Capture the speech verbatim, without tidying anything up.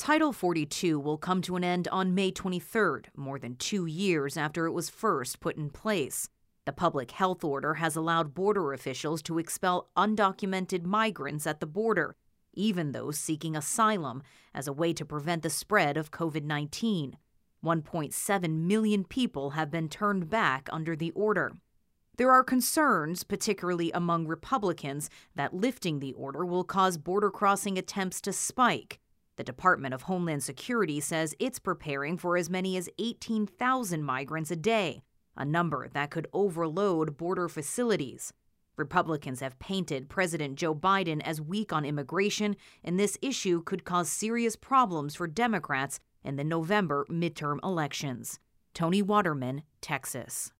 Title forty-two will come to an end on May twenty-third, more than two years after it was first put in place. The public health order has allowed border officials to expel undocumented migrants at the border, even those seeking asylum, as a way to prevent the spread of COVID nineteen. one point seven million people have been turned back under the order. There are concerns, particularly among Republicans, that lifting the order will cause border crossing attempts to spike. The Department of Homeland Security says it's preparing for as many as eighteen thousand migrants a day, a number that could overload border facilities. Republicans have painted President Joe Biden as weak on immigration, and this issue could cause serious problems for Democrats in the November midterm elections. Tony Waterman, Texas.